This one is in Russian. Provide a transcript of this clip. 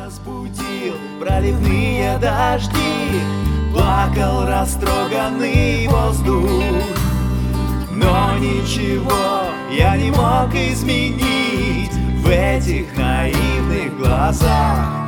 разбудил проливные дожди, плакал растроганный воздух. Но ничего я не мог изменить в этих наивных глазах.